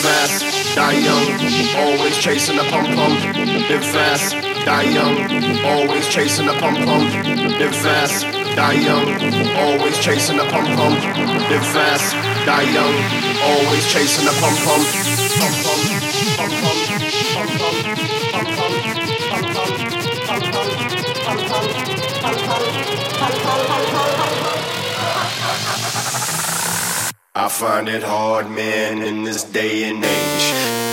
fast, die young, always chasing the pum pum. Live fast, die young, always chasing the pum pum. Live fast, die young, always chasing the pum pum. Live fast, die young, always chasing the pum pum. Pum pum, pum pum, pum pum, pum pum, pum pum, pum pum, pum pum, pum pum. I find it hard, man, in this day and age.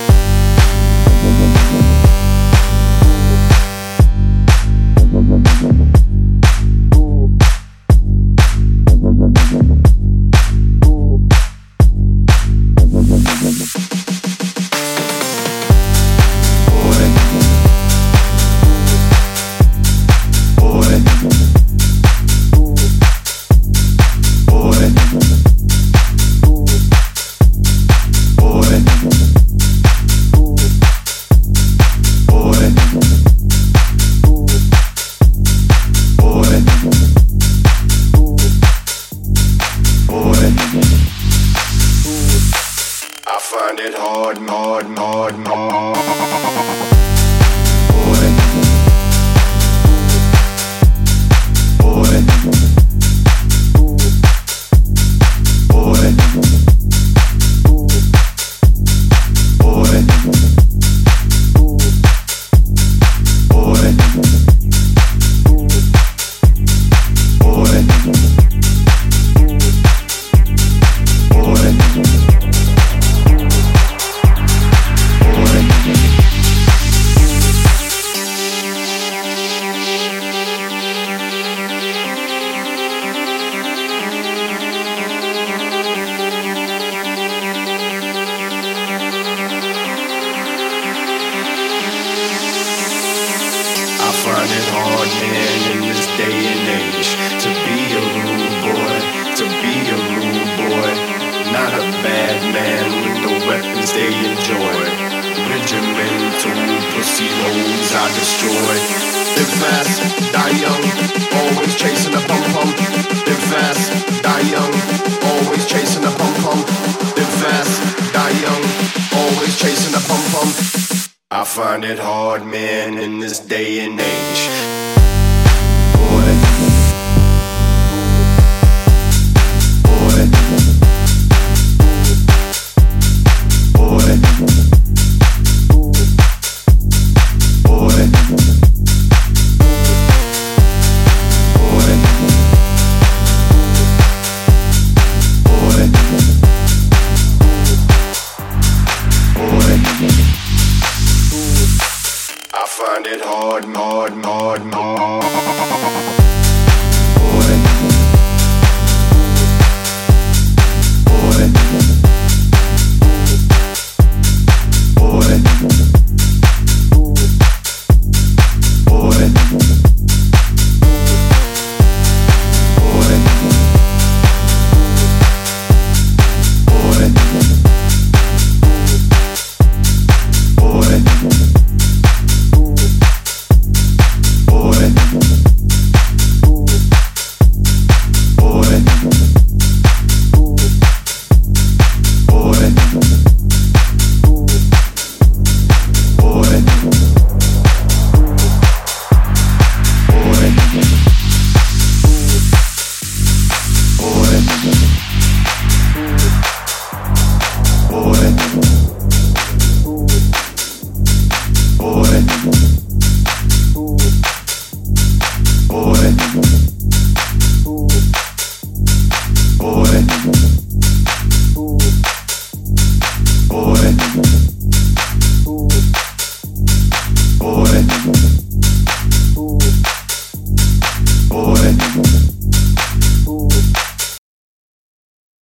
Find it hard, hard, hard, hard. Boy. Boy. Boy. Boy. Boy. Boy. Find it hard, man, in this day and age to be a rude boy, to be a rude boy. Not a bad man with the weapons they enjoy. Regimental pussy holes I destroy. Live fast, die young, always chasing the pum pum. Live fast, die young, always chasing the pum pum. Live fast, die young, always chasing the pum pum. I find it hard, man, in this day and age. Boy. Boy. Boy. Boy. Boy. Boy. Boy. I find it hard, hard, hard, hard.